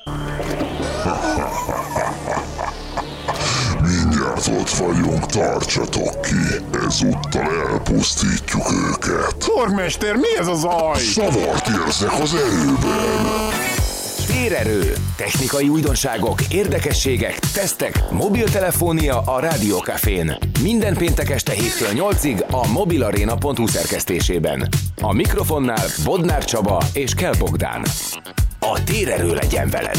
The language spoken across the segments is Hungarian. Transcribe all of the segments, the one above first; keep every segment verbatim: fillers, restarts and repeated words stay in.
Mindjárt ott vagyunk, tartsatok ki! Ezúttal elpusztítjuk őket! Tormester, mi ez a zaj? Zavart érzek az erőben! Térerő, technikai újdonságok, érdekességek, tesztek, mobiltelefónia a Rádiókafén. Minden péntek este héttől nyolcig a mobilarena pont hu szerkesztésében. A mikrofonnál Bodnár Csaba és Kell Bogdán. A térerő legyen veled!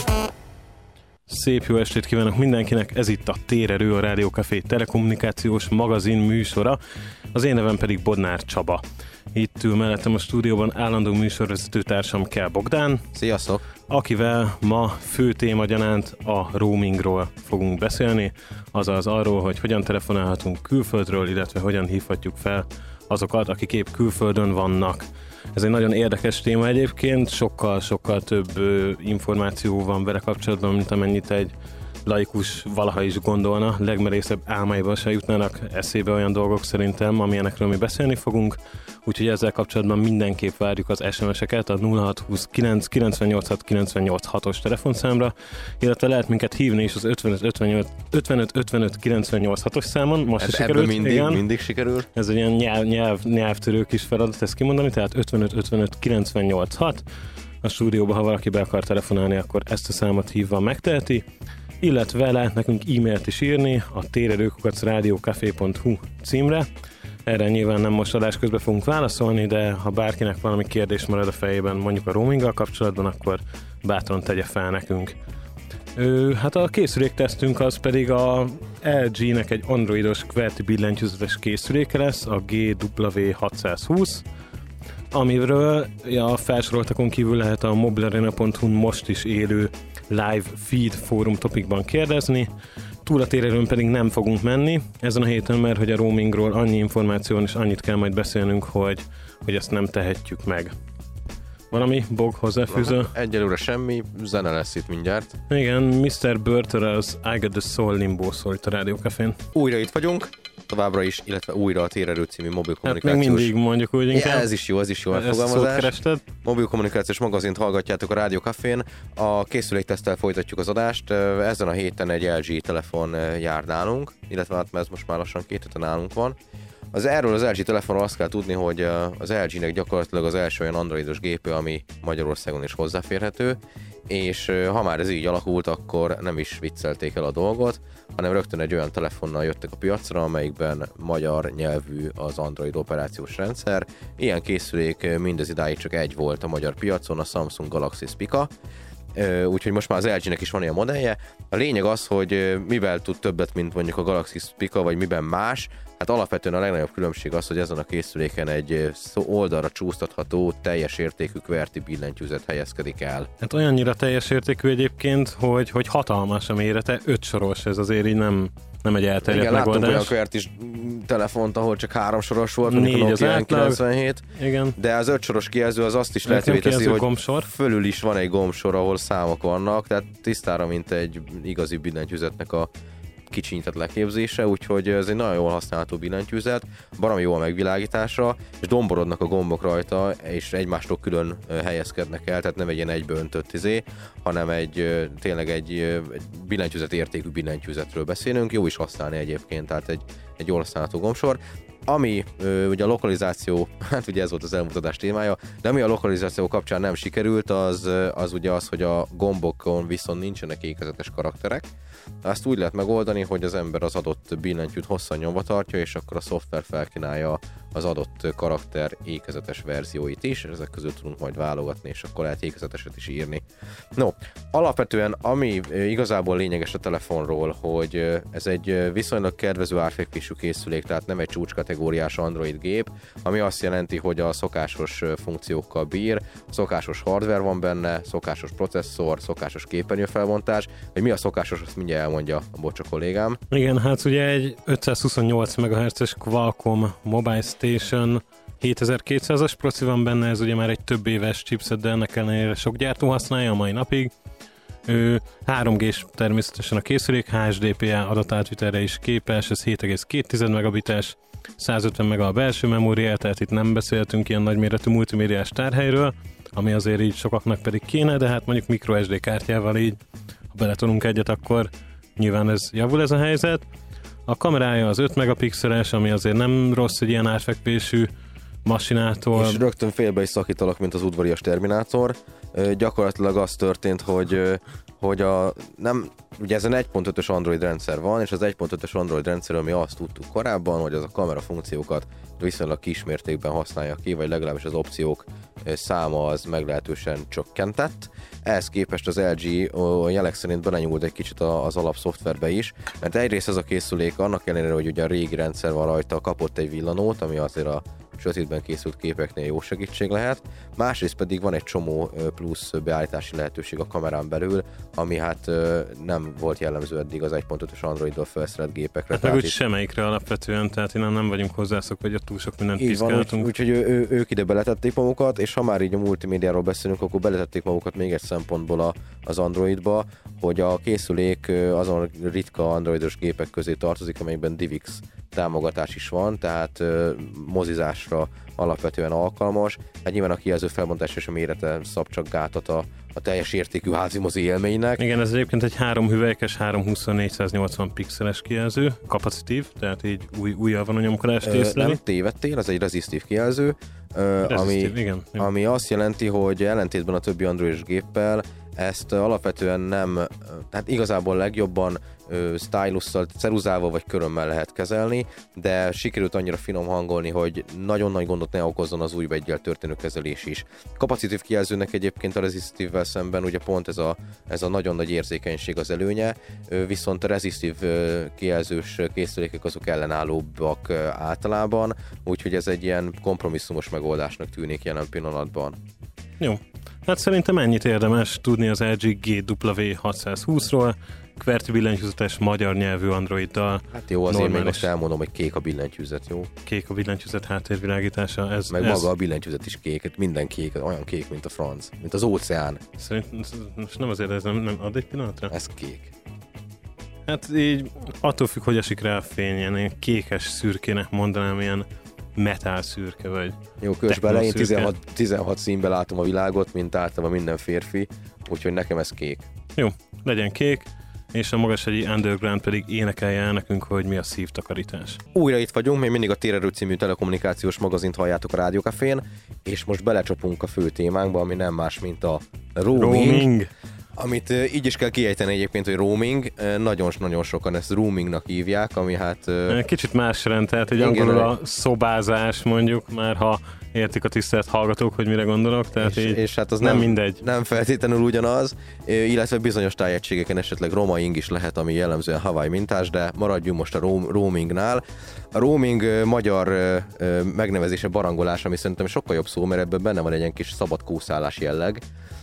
Szép jó estét kívánok mindenkinek, ez itt a Térerő, a Rádiókafé telekommunikációs magazin műsora, az én nevem pedig Bodnár Csaba. Itt ül mellettem a stúdióban állandó műsorvezető társam Kell Bogdán. Sziasztok! Akivel ma fő téma gyanánt a roamingról fogunk beszélni, azaz arról, hogy hogyan telefonálhatunk külföldről, illetve hogyan hívhatjuk fel azokat, akik épp külföldön vannak. Ez egy nagyon érdekes téma egyébként, sokkal-sokkal több ö, információ van vele kapcsolatban, mint amennyit egy laikus valaha is gondolna, legmerészebb álmaiban se jutnának eszébe olyan dolgok szerintem, amilyenekről mi beszélni fogunk, úgyhogy ezzel kapcsolatban mindenképp várjuk az es em es-eket a nulla hat húsz kilenc kilencvennyolc hat kilencvennyolc hatos telefonszámra, illetve lehet minket hívni is az ötvenöt ötvenöt ötvenöt ötvenöt kilencvennyolc hatos számon. Most is sikerült. Mindig, igen. mindig sikerül. Ez egy ilyen nyelv, nyelv, nyelvtörő kis feladat ezt kimondani, tehát ötvenöt ötvenöt kilencvennyolc hat. A stúdióba, ha valaki be akar telefonálni, akkor ezt a számot hívva megteheti, illetve lehet nekünk e-mailt is írni a térerő kukac rádiókafé pont hu címre. Erre nyilván nem most adás közben fogunk válaszolni, de ha bárkinek valami kérdés marad a fejében, mondjuk a roaminggal kapcsolatban, akkor bátran tegye fel nekünk. Ö, hát a készüléktesztünk az pedig a el gé-nek egy androidos QWERTY billentyűzetes készüléke lesz, a gé dupla vé hatszázhúsz, amiről a felsoroltakon kívül lehet a mobilarena pont hu most is élő live feed fórum topikban kérdezni. Túl a térerőn pedig nem fogunk menni ezen a héten, mert hogy a roamingról annyi információn és annyit kell majd beszélnünk, hogy, hogy ezt nem tehetjük meg. Valami, Bog, hozzáfűző? Egyelőre semmi, zene lesz itt mindjárt. Igen, miszter Burter az I Got The Soul Limbo szólt a Rádiókafén. Újra itt vagyunk, továbbra is, illetve újra a Térerő című mobilkommunikációs... Hát még mindig mondjuk úgy inkább. Ja, ez is jó, ez is jó megfogalmazás. Mobilkommunikációs magazint hallgatjátok a Rádiókafén. A készülékteszttel folytatjuk az adást. Ezen a héten egy el gé telefon jár nálunk, illetve hát ez most már lassan két hete nálunk van. Az erről az el gé telefonról azt kell tudni, hogy az el gé-nek gyakorlatilag az első olyan androidos gépe, ami Magyarországon is hozzáférhető, és ha már ez így alakult, akkor nem is viccelték el a dolgot, hanem rögtön egy olyan telefonnal jöttek a piacra, amelyikben magyar nyelvű az Android operációs rendszer. Ilyen készülék mindez idáig csak egy volt a magyar piacon, a Samsung Galaxy Spica, úgyhogy most már az el gé-nek is van ilyen modellje. A lényeg az, hogy mivel tud többet, mint mondjuk a Galaxy Spica, vagy miben más. Hát alapvetően a legnagyobb különbség az, hogy ezen a készüléken egy oldalra csúsztatható, teljes értékű QWERTY billentyűzet helyezkedik el. Hát olyannyira teljes értékű egyébként, hogy, hogy hatalmas a mérete, öt soros, ez azért így nem, nem egy elterjedt igen, megoldás. Igen, láttunk olyan QWERTY telefont, ahol csak három soros volt, négy a az Nokia átlag. kilencvenhét, Igen. de az öt soros kijelző az azt is lehetővé teszi, hogy gombsor. fölül is van egy gombsor, ahol számok vannak, tehát tisztára, mint egy igazi billentyűzetnek a kicsinyített leképzése, úgyhogy ez egy nagyon jól használható billentyűzet, baromi jó a megvilágítása, és domborodnak a gombok rajta, és egymástól külön helyezkednek el, tehát nem egy ilyen egybeöntött izé, hanem egy tényleg egy, egy billentyűzet értékű billentyűzetről beszélünk, jó is használni egyébként, tehát egy, egy jól használható gombsor. Ami ö, ugye a lokalizáció, hát ugye ez volt az elmúlt adás témája, de ami a lokalizáció kapcsán nem sikerült, az, az ugye az, hogy a gombokon viszont nincsenek ékezetes karakterek. Azt úgy lehet megoldani, hogy az ember az adott billentyűt hosszan nyomva tartja, és akkor a szoftver felkínálja az adott karakter ékezetes verzióit is, és ezek közül tudunk majd válogatni, és akkor lehet ékezeteset is írni. No, alapvetően ami igazából lényeges a telefonról, hogy ez egy viszonylag kedvező árfekvésű készülék, tehát nem egy csúcskategóriás Android gép, ami azt jelenti, hogy a szokásos funkciókkal bír, szokásos hardware van benne, szokásos processzor, szokásos képernyőfelbontás, hogy mi a szokásos, azt mindjárt elmondja a Bocsa kollégám. Igen, hát ugye egy ötszázhuszonnyolc megahertzes Qualcomm Mobile Station hétezer-kétszázas proci van benne, ez ugye már egy több éves chipset, de ennek ellenére sok gyártó használja a mai napig. Ő három gés természetesen a készülék, há es dé pé á adatátvitelre is képes, ez hét egész két megabites, százötven mega a belső memória, tehát itt nem beszéltünk ilyen nagyméretű multimédiás tárhelyről. ami azért így sokaknak pedig kéne, de hát mondjuk microSD kártyával így, ha beletolunk egyet, akkor nyilván ez javul ez a helyzet. A kamerája az öt megapixeles, ami azért nem rossz egy ilyen átfekvésű masinától. És rögtön félbe is szakítalak, mint az udvarias Terminátor. Gyakorlatilag az történt, hogy, hogy a, nem, ugye ezen egy pont ötös Android rendszer van, és az egy pont ötös Android rendszerről mi azt tudtuk korábban, hogy az a kamera funkciókat viszonylag kismértékben használja ki, vagy legalábbis az opciók száma az meglehetősen csökkentett. Ehhez képest az el gé a jelek szerint belenyúlt egy kicsit az alapszoftverbe is, mert egyrészt ez a készülék annak ellenére, hogy ugye a régi rendszer van rajta, kapott egy villanót, ami azért a sötétben készült képeknél jó segítség lehet, másrészt pedig van egy csomó plusz beállítási lehetőség a kamerán belül, ami hát nem volt jellemző eddig az egy pont ötös Androidról felszerelt gépekre. Hát meg úgy itt... semmelyikre alapvetően, tehát innen nem vagyunk hozzászokva, hogy a túl sok mindent piszkáltunk. Úgyhogy úgy, ő, ők ide beletették magukat, és ha már így a multimédiáról beszélünk, akkor beletették magukat még egy szempontból a, az Androidba, hogy a készülék azon ritka androidos gépek közé tartozik, amelyekben DivX támogatás is van, tehát mozizásra alapvetően alkalmas. Hát nyilván a kijelző felbontás és a mérete szab csak gátat a, a teljes értékű házimozi élménynek. Igen, ez egyébként egy három hüvelykes, háromszázhúsz négyszáznyolcvan pixeles kijelző, kapacitív, tehát így új, újjal van a nyomkodást észlelni. Nem tévedtél, ez egy rezistív kijelző, ami, igen, ami azt jelenti, hogy ellentétben a többi androidos géppel ezt alapvetően nem, tehát igazából legjobban stylusszal, ceruzával vagy körömmel lehet kezelni, de sikerült annyira finom hangolni, hogy nagyon nagy gondot ne okozzon az új beggyel történő kezelés is. Kapacitív kijelzőnek egyébként a rezistívvel szemben ugye pont ez a, ez a nagyon nagy érzékenység az előnye, viszont a rezistív kijelzős készülékek azok ellenállóbbak általában, úgyhogy ez egy ilyen kompromisszumos megoldásnak tűnik jelen pillanatban. Jó. Hát szerintem ennyit érdemes tudni az el gé G W hatszázhúszról, kverti billentyűzetes magyar nyelvű Androiddal. Hát jó, azért még azt elmondom, hogy kék a billentyűzet, jó? Kék a billentyűzet háttérvilágítása. Ez, Meg ez... maga a billentyűzet is kék, minden kék, olyan kék, mint a franc, mint az óceán. Szerintem nem azért, ez nem, nem ad egy pillanatra? Ez kék. Hát így attól függ, hogy esik rá a fény, ilyen kékes szürkének mondanám, ilyen metál szürke vagy. Jó, kös bele, én tizenhat, tizenhat színben látom a világot, mint általában minden férfi, úgyhogy nekem ez kék. Jó, legyen kék, és a Magashegyi Underground pedig énekelje el nekünk, hogy mi a szívtakarítás. Újra itt vagyunk, még mindig a Térerő című telekommunikációs magazint halljátok a Rádió Cafén, és most belecsapunk a fő témánkba, ami nem más, mint a roaming. roaming. Amit uh, így is kell kiejteni egyébként, hogy roaming, uh, nagyon-nagyon sokan ezt roamingnak hívják, ami hát... Uh, Kicsit más jelent, tehát egy angolul a szobázás mondjuk, már ha értik a tisztelt hallgatók, hogy mire gondolok, tehát és, így és hát az nem, nem mindegy. Nem feltétlenül ugyanaz, illetve bizonyos tájegységeken esetleg roaming is lehet, ami jellemzően Hawaii mintás, de maradjunk most a roam, roamingnál. A roaming uh, magyar uh, megnevezése barangolás, ami szerintem sokkal jobb szó, mert ebben benne van egy ilyen kis szabad kószálás jelleg,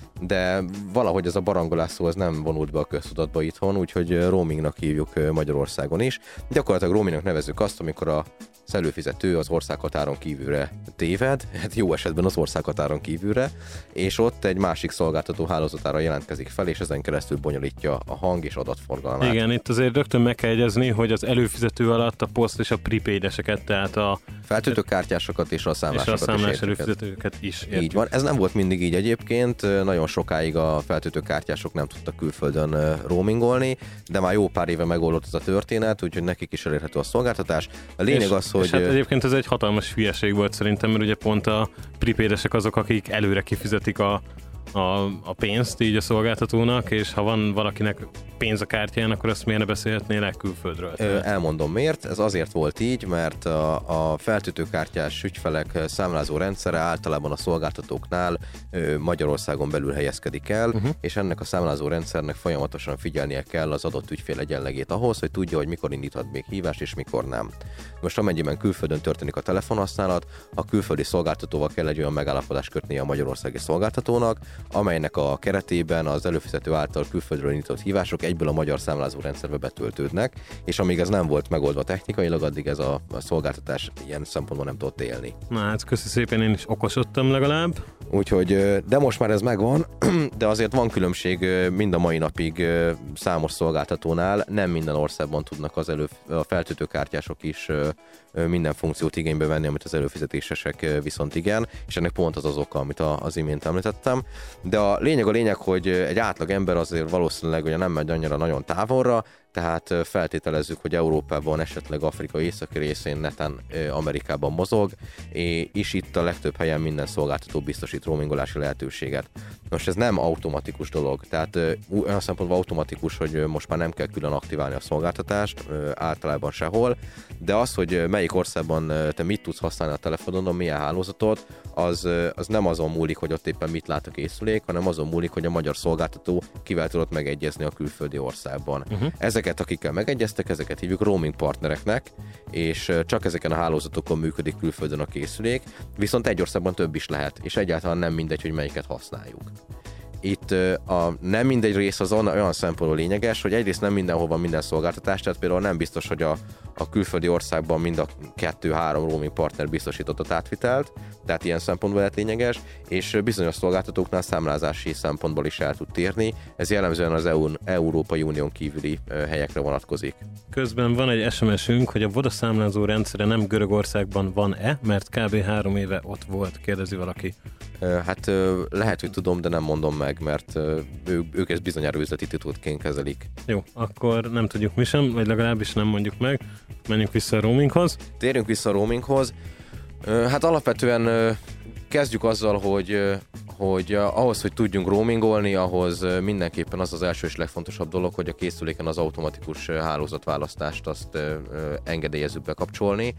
de valahogy ez a barangolás szó az nem vonult be a köztudatba itthon, úgyhogy roamingnak hívjuk Magyarországon is. Gyakorlatilag roamingnak nevezzük azt, amikor a az előfizető az országhatáron kívülre téved, hát jó esetben az országhatáron kívülre, és ott egy másik szolgáltató hálózatára jelentkezik fel, és ezen keresztül bonyolítja a hang és adatforgalmát. Igen, itt azért rögtön meg kell jegyezni, hogy az előfizető alatt a poszt és a prepaid-eseket, tehát a feltöltőkártyásokat és a számlásokat és a számlás előfizetőket is értjük. Így van, ez nem volt mindig így egyébként, nagyon sokáig a feltöltőkártyások nem tudtak külföldön roamingolni, de már jó pár éve megoldott ez a történet, úgyhogy nekik is elérhető a szolgáltatás. A lényeg és, az, hogy... És hát egyébként ez egy hatalmas hülyeség volt szerintem, mert ugye pont a prepaidesek azok, akik előre kifizetik a, a, a pénzt így a szolgáltatónak, és ha van valakinek pénz a kártyán, akkor azt miért ne beszélhetnél külföldről? Ö, elmondom miért. Ez azért volt így, mert a, a feltöltőkártyás ügyfelek számlázó rendszere általában a szolgáltatóknál ö, Magyarországon belül helyezkedik el, uh-huh. és ennek a számlázó rendszernek folyamatosan figyelnie kell az adott ügyfél egyenlegét ahhoz, hogy tudja, hogy mikor indíthat még hívást, és mikor nem. Most amennyiben külföldön történik a telefonhasználat, a külföldi szolgáltatóval kell egy olyan megállapodást kötnie a magyarországi szolgáltatónak, amelynek a keretében az előfizető által külföldről indított hívások azok egyből a magyar számlázórendszerbe betöltődnek, és amíg ez nem volt megoldva technikailag, addig ez a, a szolgáltatás ilyen szempontból nem tudott élni. Na hát köszi szépen, én is okosodtam legalább. Úgyhogy, de most már ez megvan, de azért van különbség mind a mai napig számos szolgáltatónál, nem minden országban tudnak az elő, a feltöltőkártyások is minden funkciót igénybe venni, amit az előfizetésesek viszont igen, és ennek pont az az oka, amit az imént említettem. De a lényeg a lényeg, hogy egy átlag ember azért valószínűleg ugye nem megy annyira nagyon távolra, tehát feltételezzük, hogy Európában, esetleg Afrika északi részén, neten Amerikában mozog, és itt a legtöbb helyen minden szolgáltató biztosít roamingolási lehetőséget. Most ez nem automatikus dolog, tehát olyan szempontból automatikus, hogy most már nem kell külön aktiválni a szolgáltatást, általában sehol, de az, hogy melyik országban te mit tudsz használni a telefonon, milyen hálózatot, az, az nem azon múlik, hogy ott éppen mit lát a készülék, hanem azon múlik, hogy a magyar szolgáltató kivel tudott megegyezni a külföldi országban. Uh-huh. Ezeket, akikkel megegyeztek, ezeket hívjuk roaming partnereknek, és csak ezeken a hálózatokon működik külföldön a készülék, viszont egy országban több is lehet, és egyáltalán nem mindegy, hogy melyiket használjuk. Itt a nem mindegy rész az olyan szempontból lényeges, hogy egyrészt nem mindenhol van minden szolgáltatás, tehát például nem biztos, hogy a, a külföldi országban mind a kettő-három roaming partner biztosított a átvitelt, tehát ilyen szempontból lehet lényeges, és bizonyos szolgáltatóknál számlázási szempontból is el tud térni, ez jellemzően az é u-n, Európai Unión kívüli helyekre vonatkozik. Közben van egy es em es-ünk, hogy a Voda számlázó rendszere nem Görögországban van-e, mert kb. három éve ott volt, kérdezi valaki. Hát lehet, hogy tudom, de nem mondom meg, mert ő, ők ezt bizonyára üzleti titulként kezelik. Jó, akkor nem tudjuk mi sem, vagy legalábbis nem mondjuk meg. Menjünk vissza a roaminghoz. Térjünk vissza a roaminghoz. Hát alapvetően kezdjük azzal, hogy, hogy ahhoz, hogy tudjunk roamingolni, ahhoz mindenképpen az az első és legfontosabb dolog, hogy a készüléken az automatikus hálózatválasztást azt engedélyezzük bekapcsolni.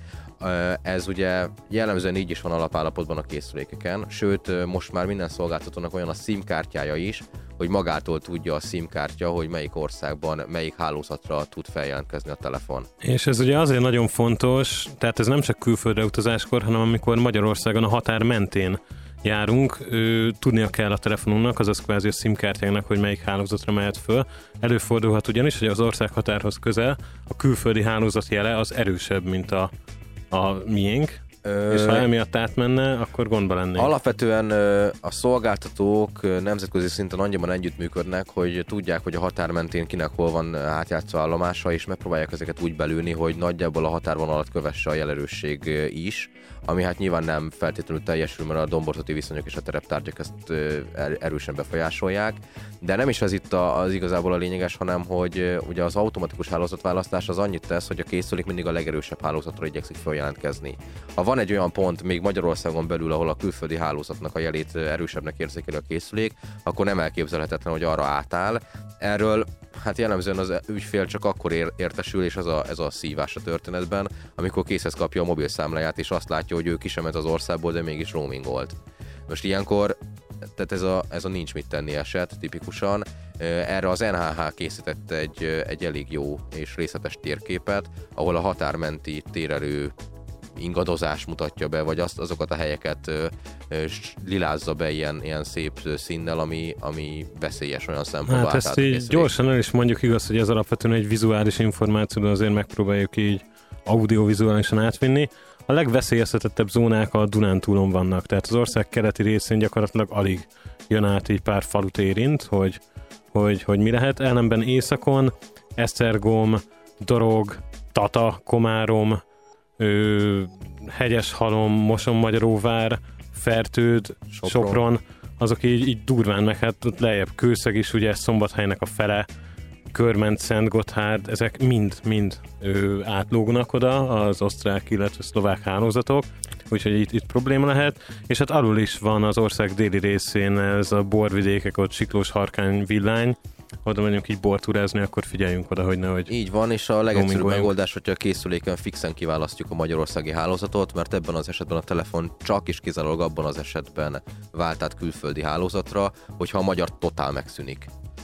Ez ugye jellemzően így is van alapállapotban a készülékeken, sőt most már minden szolgáltatónak olyan a SIM kártyája is, hogy magától tudja a SIM kártya, hogy melyik országban, melyik hálózatra tud feljelentkezni a telefon. És ez ugye azért nagyon fontos, tehát ez nem csak külföldre utazáskor, hanem amikor Magyarországon a határ mentén járunk, ő, tudnia kell a telefonunknak, azaz kvázi a SIM kártyának, hogy melyik hálózatra mehet föl. Előfordulhat ugyanis, hogy az ország határhoz közel a külföldi hálózat jele az erősebb, mint a, a miénk. Ö... És ha emiatt átmenne, akkor gondba lennénk. Alapvetően a szolgáltatók nemzetközi szinten annyiban együttműködnek, hogy tudják, hogy a határ mentén kinek hol van átjátszó állomása, és megpróbálják ezeket úgy belülni, hogy nagyjából a határvonalat kövesse a jelerősség is, ami hát nyilván nem feltétlenül teljesül, mert a domborzati viszonyok és a tereptárgyak ezt erősen befolyásolják, de nem is ez itt az igazából a lényeges, hanem hogy ugye az automatikus hálózatválasztás az annyit tesz, hogy a készülék mindig a legerősebb hálózatra igyekszik feljelentkezni. Ha van egy olyan pont még Magyarországon belül, ahol a külföldi hálózatnak a jelét erősebbnek érzékeli a készülék, akkor nem elképzelhetetlen, hogy arra átáll. Erről hát jellemzően az ügyfél csak akkor ér- értesül, és az a, ez a szívás a történetben, amikor készhez kapja a mobilszámláját, és azt látja, hogy ő ki sem ment az országból, de mégis roamingolt. Most ilyenkor, tehát ez a, ez a nincs mit tenni eset tipikusan. Erre az en há há készített egy, egy elég jó és részletes térképet, ahol a határmenti térelő ingadozás mutatja be, vagy azt, azokat a helyeket ö, ö, lilázza be ilyen, ilyen szép színnel, ami, ami veszélyes olyan szempontból. Hát ezt így gyorsan el is mondjuk, igaz, hogy ez alapvetően egy vizuális információ, de azért megpróbáljuk így audiovizuálisan átvinni. A legveszélyeztetettebb zónák a Dunántúlon vannak, tehát az ország keleti részén gyakorlatilag alig jön át, így pár falut érint, hogy, hogy, hogy mi lehet. Ellenben északon Esztergom, Dorog, Tata, Komárom, Ö, Hegyeshalom, Mosonmagyaróvár, Fertőd, Sopron, Sopron azok így, így durván, meg hát ott lejjebb Kőszeg is, ugye Szombathelynek a fele, Körment, Szentgotthárd, ezek mind-mind átlógnak oda az osztrák, illetve szlovák hálózatok, úgyhogy itt, itt probléma lehet, és hát alul is van az ország déli részén ez a borvidékek, ott Siklós, Harkány, Villány, oda megyünk így bortúrázni, akkor figyeljünk oda, hogy nehogy... Így van, és a legegyszerűbb megoldás, hogyha a készüléken fixen kiválasztjuk a magyarországi hálózatot, mert ebben az esetben a telefon csak és kizárólag abban az esetben vált át külföldi hálózatra, hogyha a magyar totál megszűnik.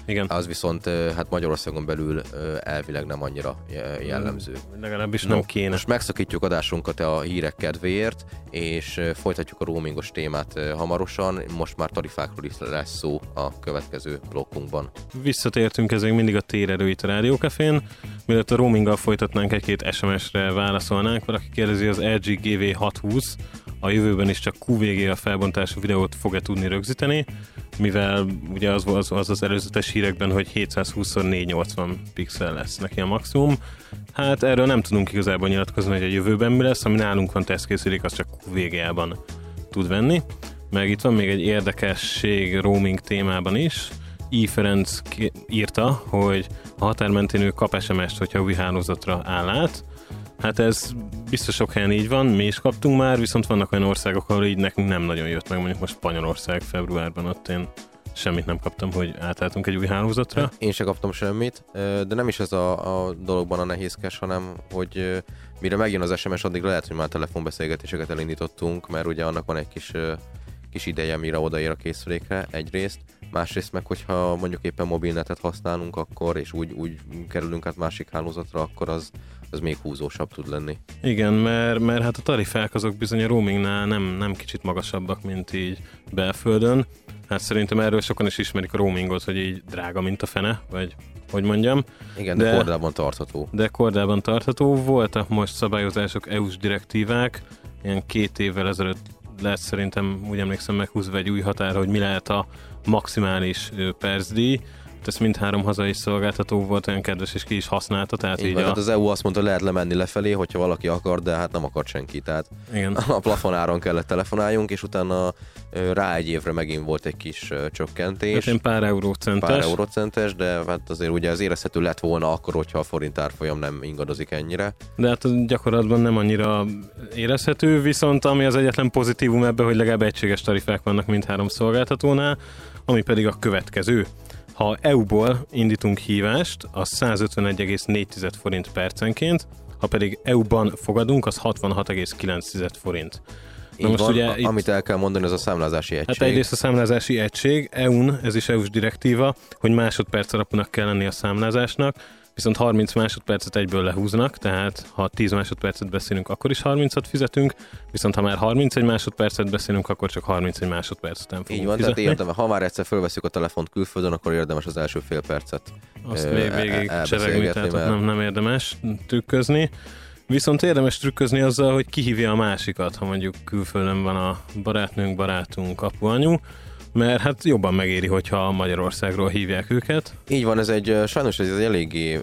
Igen. Az viszont hát Magyarországon belül elvileg nem annyira jellemző. Legalábbis no, nem kéne. Most megszakítjuk adásunkat a hírek kedvéért, és folytatjuk a roamingos témát hamarosan. Most már tarifákról is lesz szó a következő blokkunkban. Visszatértünk, ez még mindig a térerő itt a Rádió Cafén. Mielőtt a roaminggal folytatnánk, egy-két es em es-re válaszolnánk. Valaki kérdezi, az el gé gé vé hatszázhúsz a jövőben is csak kú vé gé a felbontású videót fog-e tudni rögzíteni, mivel ugye az az, az, az előzetes hírekben, hogy hétszázhúsz szor négyszáznyolcvan pixel lesz neki a maximum. Hát erről nem tudunk igazából nyilatkozni, hogy a jövőben mi lesz, ami nálunk van tesztkészülék, az csak kú vé gé-ban tud venni. Meg itt van még egy érdekesség roaming témában is. I. Ferenc írta, hogy a határmentén ő kap es em es-t, hogyha új hálózatra áll át. Hát ez biztos sok helyen így van, mi is kaptunk már, viszont vannak olyan országok, ahol így nekünk nem nagyon jött meg, mondjuk most Spanyolország februárban, ott én semmit nem kaptam, hogy átálltunk egy új hálózatra. Én se kaptam semmit, de nem is ez a, a dologban a nehézkes, hanem hogy mire megjön az es em es, addig lehet, hogy már telefonbeszélgetéseket elindítottunk, mert ugye annak van egy kis, kis ideje, mire odaér a készülékre egyrészt. Másrészt meg, hogyha mondjuk éppen mobilnetet használunk akkor, és úgy, úgy kerülünk át másik hálózatra, akkor az, az még húzósabb tud lenni. Igen, mert, mert hát a tarifák azok bizony a roamingnál nem, nem kicsit magasabbak, mint így belföldön. Hát szerintem erről sokan is ismerik a roamingot, hogy így drága, mint a fene, vagy hogy mondjam. Igen, de, de kordában tartható. De kordában tartható. Voltak most szabályozások, é u-s direktívák, ilyen két évvel ezelőtt lehet szerintem, úgy emlékszem, meghúzva egy új határa, hogy mi lehet a maximális percdíj. Ez mindhárom hazai szolgáltató volt olyan kedves, és ki is használta. Tehát így van, a... hát az é u azt mondta, lehet lemenni lefelé, hogyha valaki akar, de hát nem akar senki. Tehát igen. A plafonáron kellett telefonáljunk, és utána rá egy évre megint volt egy kis csökkentés. Hát én pár eurócentes. Pár eurócentes, de hát azért ugye az érezhető lett volna akkor, hogyha a forint árfolyam nem ingadozik ennyire. De hát gyakorlatban nem annyira érezhető, viszont ami az egyetlen pozitívum ebben, hogy legalább egységes tarifák vannak mindhárom szolgáltatónál, ami pedig a következő. Ha é u-ból indítunk hívást, az százötvenegy egész négy forint percenként, ha pedig é u-ban fogadunk, az hatvanhat egész kilenc forint. Na most van, ugye itt, amit el kell mondani, az a számlázási egység. Hát egyrészt a számlázási egység, é u-n, ez is é u-s direktíva, hogy másodperc alapúnak kell lenni a számlázásnak, viszont harminc másodpercet egyből lehúznak, tehát ha tíz másodpercet beszélünk, akkor is harmincat fizetünk, viszont ha már harmincegy másodpercet beszélünk, akkor csak harmincegy másodperc után fogunk Így van, fizetni. tehát érdemes, ha már egyszer fölveszünk a telefont külföldön, akkor érdemes az első fél percet Azt ö, még végig cseregni, tehát mert... nem, nem érdemes trükközni. Viszont érdemes trükközni azzal, hogy kihívja a másikat, ha mondjuk külföldön van a barátnőnk, barátunk, apuanyu, mert hát jobban megéri, hogyha Magyarországról hívják őket. Így van, ez egy, sajnos ez egy eléggé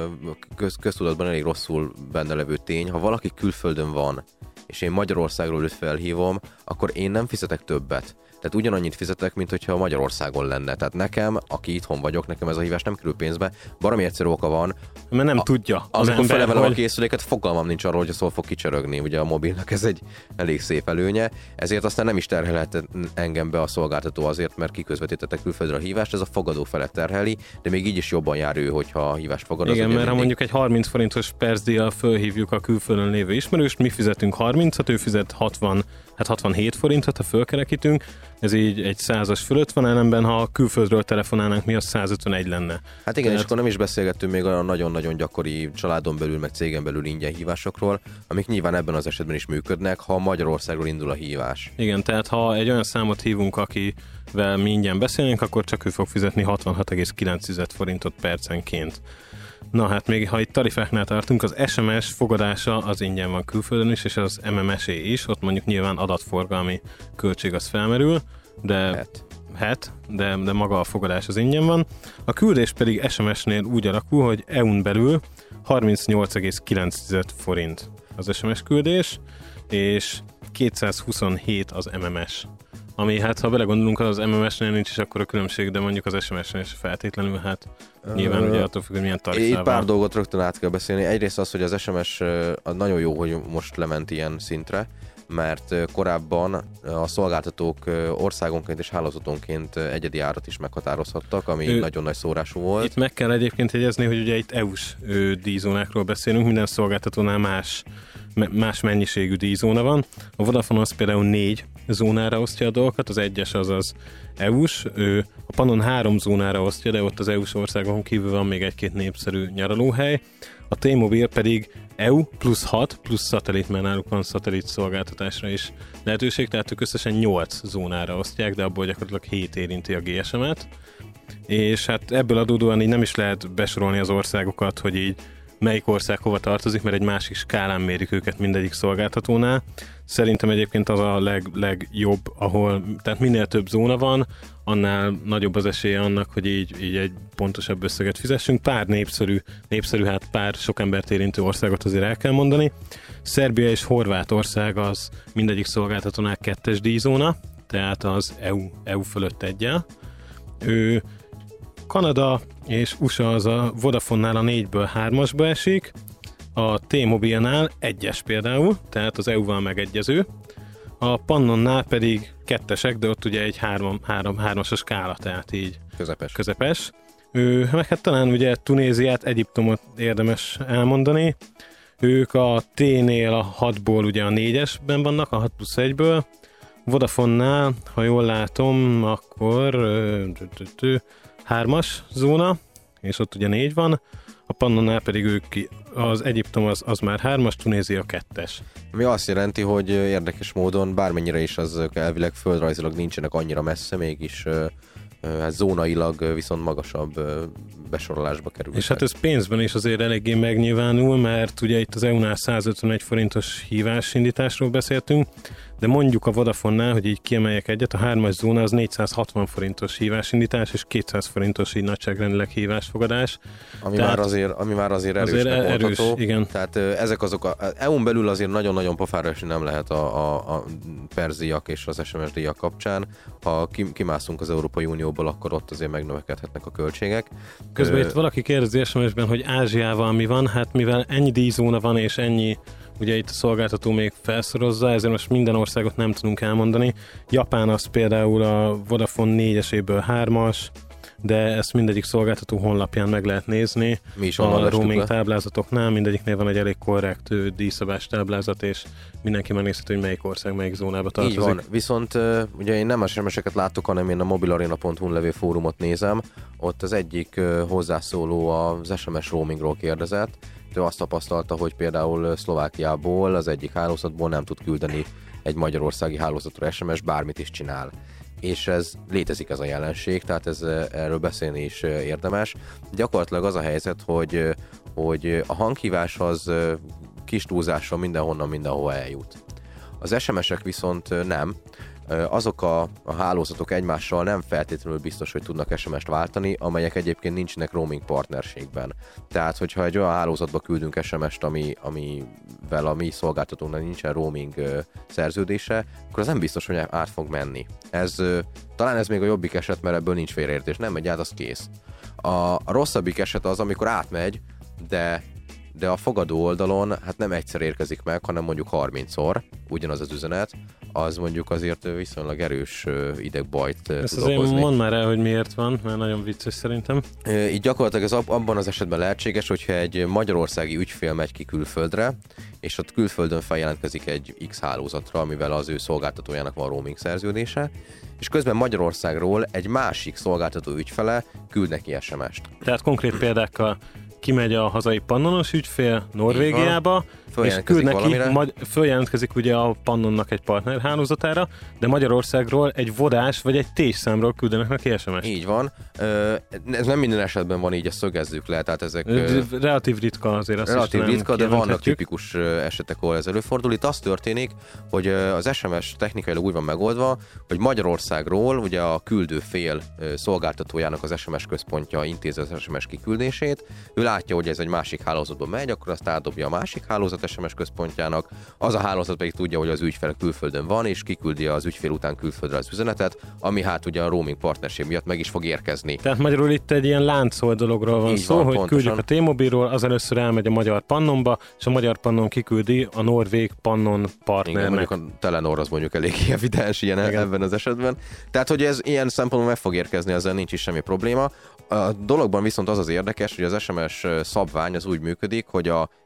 köz, köztudatban elég rosszul benne levő tény. Ha valaki külföldön van, és én Magyarországról őt felhívom, akkor én nem fizetek többet. Tehát ugyanannyit fizetek, mint hogyha Magyarországon lenne. Tehát nekem, aki itthon vagyok, nekem ez a hívás nem kerül pénzbe. Baromi egyszerű oka van. Mert nem a, tudja. Az amikor felevelem hogy... a készüléket, fogalmam nincs arról, hogy szól fog kicsörögni. Ugye a mobilnak ez egy elég szép előnye. Ezért aztán nem is terhelhet engem be a szolgáltató azért, mert kiközvetítettek külföldre a hívást, ez a fogadó felett terheli, de még így is jobban jár ő, hogyha a hívást fogad. Igen, mert mindig... ha mondjuk egy harminc forintos percdíjjal fölhívjuk a külföldön lévő ismerőst, mi fizetünk harmincat, ő fizet hatvan, hát hatvanhét forintot, ha fölkerekítünk, ez így egy százas fölött van, ellenben ha külföldről telefonálnánk, mi az százötvenegy lenne. Hát igen, Tehát... és akkor nem is beszélgettünk még olyan nagyon-nagyon gyakori családon belül, meg cégen belül ingyen hívásokról, amik nyilván ebben az esetben is működnek, ha Magyarországról indul a hívás. Igen, tehát ha egy olyan számot hívunk, akivel mi ingyen beszélnénk, akkor csak ő fog fizetni hatvanhat egész kilenc forintot percenként. Na hát még ha itt tarifáknál tartunk, az es em es fogadása az ingyen van külföldön is, és az em em es-é is, ott mondjuk nyilván adatforgalmi költség az felmerül, de hát, hát de, de maga a fogadás az ingyen van. A küldés pedig es em es-nél úgy alakul, hogy é u-n belül harmincnyolc egész kilenc forint az es em es küldés, és kétszázhuszonhét az em em es. Ami hát, ha belegondolunk, az em em es-nél nincs is akkora különbség, de mondjuk az es em es-nél is feltétlenül, hát nyilván ugye attól függ, hogy milyen tarifával. Itt pár dolgot rögtön át kell beszélni. Egyrészt az, hogy az es em es nagyon jó, hogy most lement ilyen szintre, mert korábban a szolgáltatók országonként és hálózatonként egyedi árat is meghatározhattak, ami ő, nagyon nagy szórású volt. Itt meg kell egyébként jegyezni, hogy ugye itt é u-s díjzónákról beszélünk, minden szolgáltatónál más, más mennyiségű díjzóna van. A Vodafone az például négy zónára osztja a dolgokat, az egyes az az é u-s, ő a Pannon három zónára osztja, de ott az é u-s országokon kívül van még egy-két népszerű nyaralóhely, a T-Mobile pedig é u plusz hat, plusz szatellit, mert náluk van szatellit szolgáltatásra is lehetőség, tehát ők összesen nyolc zónára osztják, de abból gyakorlatilag hét érinti a gé es em-et, és hát ebből adódóan így nem is lehet besorolni az országokat, hogy így melyik ország hova tartozik, mert egy másik skálán mérik őket mindegyik szolgáltatónál. Szerintem egyébként az a leg, legjobb, ahol, tehát minél több zóna van, annál nagyobb az esélye annak, hogy így, így egy pontosabb összeget fizessünk. Pár népszerű, népszerű, hát pár sok embert érintő országot azért el kell mondani. Szerbia és Horvátország az mindegyik szolgáltatónál kettes díjzóna, tehát az é u, é u fölött egyel. Ő Kanada és u es á az a Vodafone-nál a négyből hármasba esik, a T-Mobile-nál egyes például, tehát az é u-val megegyező, a Pannonnál pedig kettesek, de ott ugye egy három, három, hármas a skála, tehát így közepes. közepes. Ő, meg hát talán ugye Tunéziát, Egyiptomot érdemes elmondani. Ők a T-nél a hatból ugye a négyesben vannak, a hat plusz egyből. Vodafone-nál, ha jól látom, akkor hármas zóna, és ott ugye négy van, a Pannonnál pedig ők ki, az Egyiptom az, az már hármas, Tunézia kettes. Ami azt jelenti, hogy érdekes módon, bármennyire is az elvileg földrajzilag nincsenek annyira messze, mégis hát zónailag viszont magasabb besorolásba kerül. És hát ez pénzben is azért eléggé megnyilvánul, mert ugye itt az é u-nál százötvenegy forintos hívásindításról beszéltünk, de mondjuk a Vodafone-nál, hogy így kiemeljek egyet, a hármas zóna az négyszázhatvan forintos hívásindítás, és kétszáz forintos így nagyságrendileg hívásfogadás. Ami, Tehát már azért, ami már azért erősnek azért erős, mondható. igen. Tehát ezek azok, a, az é u-n belül azért nagyon-nagyon pofára esni nem lehet a, a, a perzíjak és az es em es díjak kapcsán. Ha kimászunk az Európai Unióból, akkor ott azért megnövekedhetnek a költségek. Közben Ö... itt valaki kérdezi es em es-ben, hogy Ázsiával mi van, hát mivel ennyi díjzóna van és ennyi ugye itt a szolgáltató még felszorozza, ezért most minden országot nem tudunk elmondani. Japán az például a Vodafone négyeséből hármas, de ezt mindegyik szolgáltató honlapján meg lehet nézni. Mi is a roaming táblázatoknál mindegyiknél van egy elég korrekt díjszabás táblázat, és mindenki megnézheti, hogy melyik ország melyik zónába tartozik. Így van, viszont ugye én nem es em es-eket látok, hanem én a mobilarena pont hu levő fórumot nézem. Ott az egyik hozzászóló az es em es roamingról kérdezett. Ő azt tapasztalta, hogy például Szlovákiából, az egyik hálózatból nem tud küldeni egy magyarországi hálózatra es em es, bármit is csinál. És ez létezik ez a jelenség, tehát ez, erről beszélni is érdemes. Gyakorlatilag az a helyzet, hogy, hogy a hanghívás az kis túlzással mindenhonnan mindenhova eljut. Az es em es-ek viszont nem. Azok a, a hálózatok egymással nem feltétlenül biztos, hogy tudnak es em es-t váltani, amelyek egyébként nincsenek roaming partnerségben. Tehát, hogyha egy olyan hálózatba küldünk es em es-t, ami, amivel a mi szolgáltatónak nincsen roaming szerződése, akkor az nem biztos, hogy át fog menni. Ez, talán ez még a jobbik eset, mert ebből nincs félreértés, nem megy át, az kész. A, a rosszabbik eset az, amikor átmegy, de de a fogadó oldalon hát nem egyszer érkezik meg, hanem mondjuk harmincszor ugyanaz az üzenet, az mondjuk azért viszonylag erős idegbajt Ezt tud azért okozni. mondd már el, hogy miért van, mert nagyon vicces szerintem. Így gyakorlatilag ez abban az esetben lehetséges, hogyha egy magyarországi ügyfél megy ki külföldre, és ott külföldön feljelentkezik egy X hálózatra, amivel az ő szolgáltatójának van roaming szerződése, és közben Magyarországról egy másik szolgáltató ügyfele küld neki es em es-t. Tehát konkrét példákkal kimegy a hazai pannonos ügyfél Norvégiába, és küld neki, magy- följelentkezik ugye a Pannonnak egy partnerhálózatára, de Magyarországról egy vodás vagy egy T-számról küldenek neki es em es-t. Így van. Ez nem minden esetben van így, ezt szögezzük le, tehát ezek... Relatív ritka azért azt Relatív ritka, de vannak tipikus esetek, ahol ez előfordul. Itt az történik, hogy az es em es technikailag úgy van megoldva, hogy Magyarországról ugye a küldő fél szolgáltatójának az es em es központja intézi az es em es kiküldését. Ő látja, hogy ez egy másik hálózatba megy, akkor azt átdobja a másik hálózat es em es központjának, az a hálózat pedig tudja, hogy az ügyfél külföldön van, és kiküldi az ügyfél után külföldre az üzenetet, ami hát ugye a roaming partnerség miatt meg is fog érkezni. Tehát magyarul itt egy ilyen láncol dologról van Így szó, van, hogy pontosan. küldjük a T-Mobile-ról, az először elmegy a magyar Pannonba, és a magyar Pannon kiküldi a norvég Pannon partnernek. Igen, mondjuk a Telenor az mondjuk elég evidens ilyen Igen. ebben az esetben. Tehát, hogy ez ilyen szempontból meg fog érkezni, ezzel nincs is semmi probléma. A dologban viszont az az érdekes, hogy az es em es szabvány az úgy működik, hogy a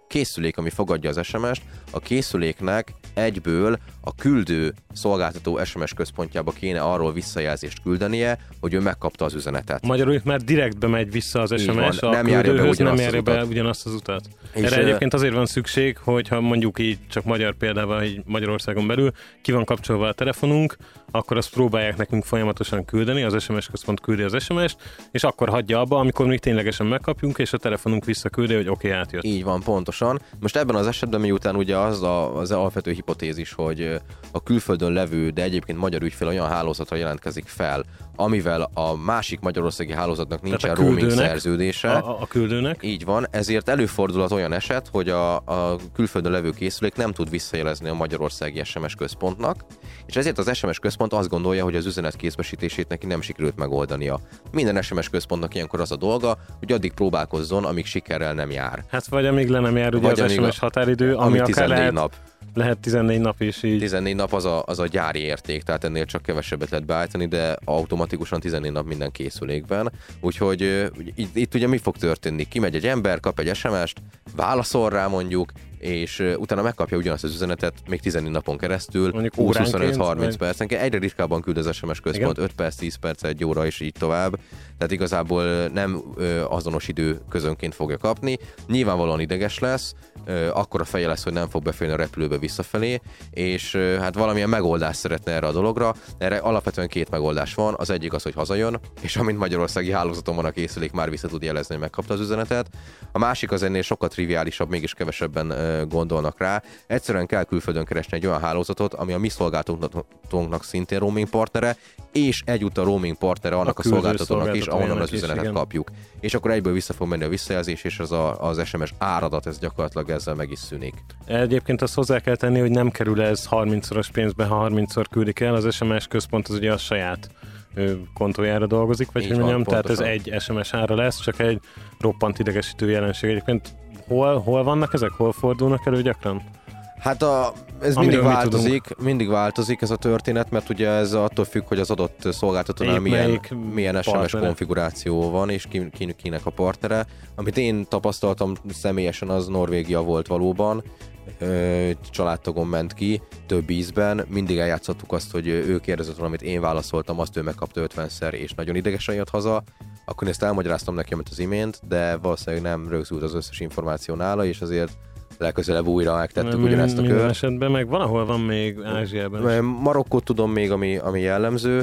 készülék, ami fogadja az es em est, a készüléknek egyből a küldő szolgáltató es em es központjába kéne arról visszajelzést küldenie, hogy ő megkapta az üzenetet. Magyarul itt már direktbe megy vissza az es em es, van, a nem járja be küldőhöz, nem ugyanazt járja az be utat. ugyanazt az utat. És Erre ö, egyébként azért van szükség, hogyha mondjuk így csak magyar példával, így Magyarországon belül ki van kapcsolva a telefonunk, akkor azt próbálják nekünk folyamatosan küldeni, az es em es központ küldi az es em est, és akkor hagyja abba, amikor még ténylegesen megkapjunk, és a telefonunk visszaküldi, hogy oké, okay, átjött. Így van, pontosan. Most ebben az esetben miután ugye az a, az alapvető hipotézis, hogy a külföldön levő, de egyébként magyar ügyfél olyan hálózatra jelentkezik fel, amivel a másik magyarországi hálózatnak nincsen roaming szerződése. A, a küldőnek. Így van, ezért előfordulhat olyan eset, hogy a, a külföldön levő készülék nem tud visszajelezni a magyarországi es em es központnak, és ezért az es em es központ azt gondolja, hogy az üzenet kézbesítését neki nem sikerült megoldania. Minden es em es központnak ilyenkor az a dolga, hogy addig próbálkozzon, amíg sikerrel nem jár. Hát vagy amíg le nem jár ugye Vagy az es em es határidő, ami akár tizennégy lehet, nap. lehet tizennégy nap is így. tizennégy nap az a, az a gyári érték, tehát ennél csak kevesebbet lehet beállítani, de automatikusan tizennégy nap minden készülékben. Úgyhogy uh, itt, itt ugye mi fog történni? Kimegy egy ember, kap egy es em est, válaszol rá mondjuk, és uh, utána megkapja ugyanazt az üzenetet még tizennégy napon keresztül, húsz huszonöt harminc percenként. Egyre ritkábban küld az es em es központ, igen? öt perc, tíz perc, egy óra és így tovább. Tehát igazából nem uh, azonos idő közönként fogja kapni. Nyilvánvalóan ideges lesz, uh, akkora feje lesz, hogy nem fog beférni a repülőbe visszafelé, és uh, hát valamilyen megoldást szeretne erre a dologra. Erre alapvetően két megoldás van. Az egyik az, hogy hazajön, és amint magyarországi hálózaton van a készülék, már vissza tud jelezni, hogy megkapta az üzenetet. A másik az ennél sokkal triviálisabb, mégis kevesebben uh, gondolnak rá. Egyszerűen kell külföldön keresni egy olyan hálózatot, ami a mi szolgáltatónknak szintén roaming partnere, és egyúttal roaming partnere annak a, a szolgáltatónak is, ahonnan az üzenetet is, kapjuk. És akkor egyből vissza fog menni a visszajelzés, és az, a, az es em es áradat, ez gyakorlatilag ezzel meg is szűnik. Egyébként azt hozzá kell tenni, hogy nem kerül ez harmincszoros pénzbe, ha harmincszor küldik el. Az es em es központ az ugye a saját kontójára dolgozik, vagy hogy mondjam, tehát ez egy es em es ára lesz, csak egy roppant idegesítő jelenség. Egyébként hol, hol vannak ezek? Hol fordulnak elő gyakran? Hát a, ez mindig változik, mindig változik ez a történet, mert ugye ez attól függ, hogy az adott szolgáltatónál milyen, milyen es em es konfiguráció van, és ki, ki, kinek a partnere. Amit én tapasztaltam személyesen, az Norvégia volt valóban, családtagon ment ki, több ízben, mindig eljátszottuk azt, hogy ő kérdezett valamit, én válaszoltam, azt ő megkapta ötvenszer, és nagyon idegesen jött haza. Akkor ezt elmagyaráztam neki, amit az imént, de valószínűleg nem rögzült az összes információ nála, és azért legközelebb újra megtettük ugyanezt a kört. Minden esetben meg valahol van még Ázsiában is. Marokkót tudom még, ami, ami jellemző,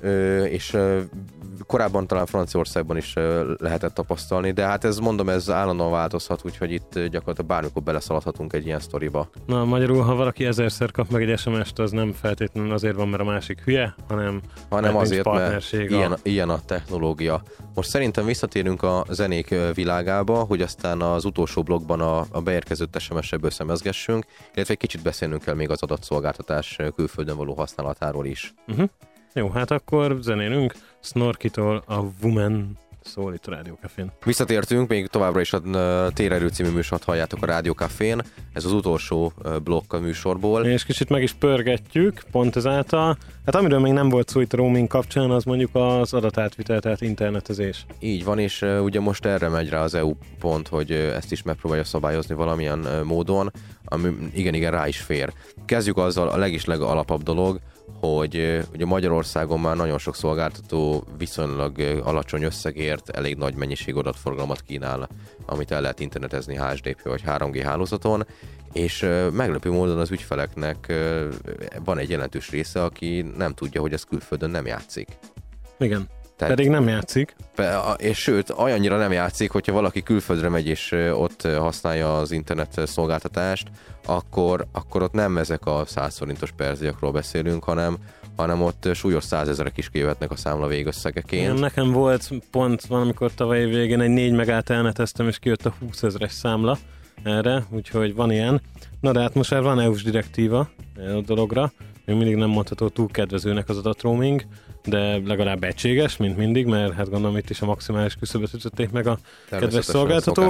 és korábban talán Franciaországban is lehetett tapasztalni, de hát ez mondom, ez állandóan változhat, úgyhogy itt gyakorlatilag bármikor beleszaladhatunk egy ilyen sztoriba. Na, magyarul, ha valaki ezerszer kap meg egy es em est, az nem feltétlenül azért van, mert a másik hülye, hanem, hanem azért, mert ilyen, a... ilyen a technológia. Most szerintem visszatérünk a zenék világába, hogy aztán az utolsó blogban a, a beérkezett es em es-ebből szemezgessünk, illetve egy kicsit beszélnünk kell még az adatszolgáltatás külföldön való használatáról is. Uh-huh. Jó, hát akkor zenélünk Snorkitól a Woman szól itt a Rádió Cafén. Visszatértünk, még továbbra is a Térerő című műsort halljátok a Rádió Cafén. Ez az utolsó blokk a műsorból. És kicsit meg is pörgetjük, pont ezáltal. Hát amiről még nem volt szó itt a roaming kapcsán, az mondjuk az adatátvitel, tehát internetezés. Így van, és uh, ugye most erre megy rá az é u pont, hogy uh, ezt is megpróbálja szabályozni valamilyen uh, módon, ami igen-igen rá is fér. Kezdjük azzal a legis legalapabb dolog, hogy ugye Magyarországon már nagyon sok szolgáltató viszonylag alacsony összegért elég nagy mennyiség adatforgalmat kínál, amit el lehet internetezni há es dé pé vagy három gé hálózaton, és meglepő módon az ügyfeleknek van egy jelentős része, aki nem tudja, hogy ez külföldön nem játszik. Igen. Tehát, pedig nem játszik. És sőt, olyannyira nem játszik, hogyha valaki külföldre megy és ott használja az internet szolgáltatást, akkor, akkor ott nem ezek a száz forintos perziakról beszélünk, hanem, hanem ott súlyos százezerek is kijöhetnek a számla végösszegeként. Igen, nekem volt pont valamikor tavaly végén egy négy megát elneteztem, és kijött a húszezeres számla erre, úgyhogy van ilyen. Na de hát most már van é u-s direktíva a dologra, még mindig nem mondható túl kedvezőnek az adatroaming, de legalább egységes, mint mindig, mert hát gondolom itt is a maximális küszöböt ütötték meg a kedves szolgáltatók.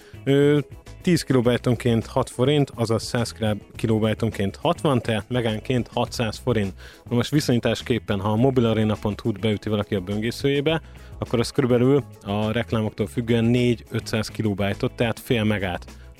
tíz kilobajtonként hat forint, azaz száz kilobajtonként hatvan, tehát megánként hatszáz forint. Na most viszonyításképpen, ha a mobilarena pont hu-t beüti valaki a böngészőjébe, akkor az körülbelül a reklámoktól függően négy-ötszáz kilobajtot, tehát fél megát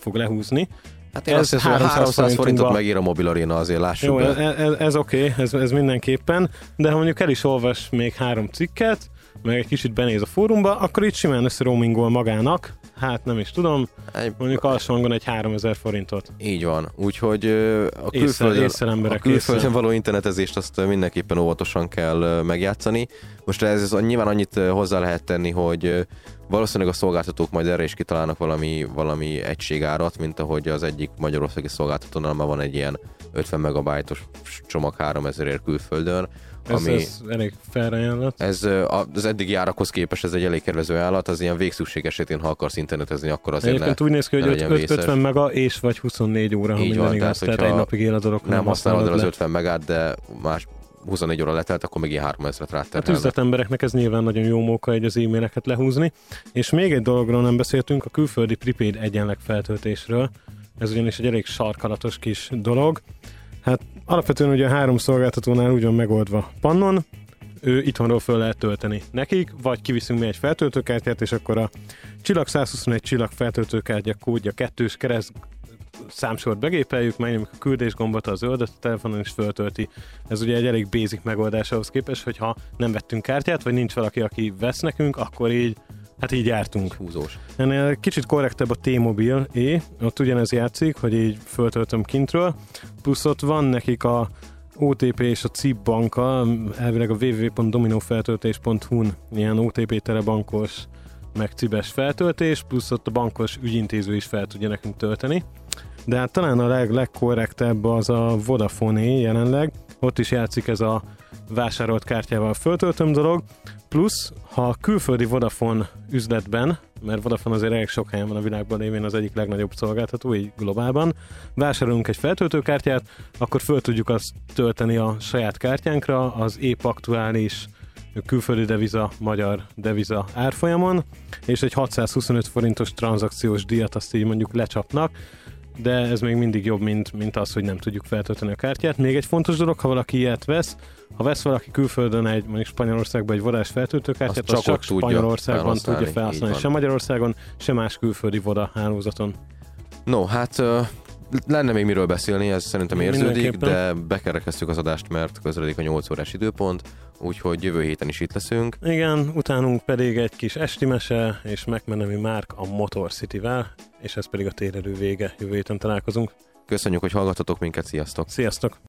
fog lehúzni. Hát én ez azt hiszem, hogy háromszáz forintot megír a Mobil Arena, azért lássuk jó, be. Ez, ez, ez oké, okay, ez, ez mindenképpen, de ha mondjuk el is olvas még három cikket, meg egy kicsit benéz a fórumba, akkor itt simán összeroamingol magának, hát nem is tudom, egy, mondjuk alsó hangon egy háromezer forintot. Így van, úgyhogy a külföldön, észre, a külföldön való internetezést azt mindenképpen óvatosan kell megjátszani. Most ez nyilván annyit hozzá lehet tenni, hogy valószínűleg a szolgáltatók majd erre is kitalálnak valami, valami egységárat, mint ahogy az egyik magyarországi szolgáltatónál már van egy ilyen ötven megabájtos csomag háromezerért külföldön. Ez, ami, ez elég fair ajánlat. Ez az eddigi árakhoz képest ez egy elég kedvező ajánlat, az ilyen végszükség esetén, ha akarsz internetezni, akkor azért egyébként ne, úgy néz ki, hogy ötven mega és vagy huszonnégy óra, ha így minden van, igaz, tehát, tehát egy napig él a dolog. Nem, nem használod el az ötven megát, de más huszonnégy óra letelt, akkor még ilyen háromezret ráterhelnek. Hát üzletembereknek ez nyilván nagyon jó móka, egy az e-maileket lehúzni. És még egy dologról nem beszéltünk, a külföldi prepaid egyenleg feltöltésről. Ez ugyanis egy elég sarkalatos kis dolog. Hát alapvetően ugye a három szolgáltatónál úgy van megoldva Pannon, ő itthonról föl lehet tölteni nekik, vagy kiviszünk mi egy feltöltőkártyát, és akkor a csillag százhuszonegy csillag feltöltőkártya kódja kettős kereszt számsort begépeljük, megnyomjuk a küldés gombot, a zöldet a telefonon is föltölti. Ez ugye egy elég basic megoldás ahhoz képest, hogyha nem vettünk kártyát, vagy nincs valaki, aki vesz nekünk, akkor így, hát így jártunk. Húzós. Ennél kicsit korrektebb a T-Mobile-é, ott ugyanez játszik, hogy így föltöltöm kintről, plusz ott van nekik a o té pé és a cé i pé banka, elvileg a double-u double-u double pont dominofeltöltés pont hu-n ilyen o té pé telebankos, meg cibes feltöltés, plusz ott a bankos ügyintéző is fel tudja nekünk tölteni. De hát talán a leg, legkorrektebb az a Vodafone-é jelenleg, ott is játszik ez a vásárolt kártyával föltöltöm dolog, plusz ha a külföldi Vodafone üzletben, mert Vodafone azért elég sok helyen van a világban, lévén az egyik legnagyobb szolgáltató, így globálban, vásárolunk egy feltöltőkártyát, akkor föl tudjuk azt tölteni a saját kártyánkra, az épp aktuális külföldi deviza, magyar deviza árfolyamon, és egy hatszázhuszonöt forintos tranzakciós díjat azt így mondjuk lecsapnak, de ez még mindig jobb, mint, mint az, hogy nem tudjuk feltölteni a kártyát. Még egy fontos dolog, ha valaki ilyet vesz, ha vesz valaki külföldön egy, mondjuk Spanyolországban egy vodás feltöltőkártyát, az, az csak, csak Spanyolországban tudja felhasználni. Sem Magyarországon, sem más külföldi voda hálózaton. No, hát uh, lenne még miről beszélni, ez szerintem érződik, de bekerekeztük az adást, mert közeledik a nyolc órás időpont, úgyhogy jövő héten is itt leszünk. Igen, utánunk pedig egy kis esti mese, és megmenemi Márk a Motor City-vel, és ez pedig a térerő vége. Jövő héten találkozunk. Köszönjük, hogy hallgattatok minket, sziasztok! Sziasztok!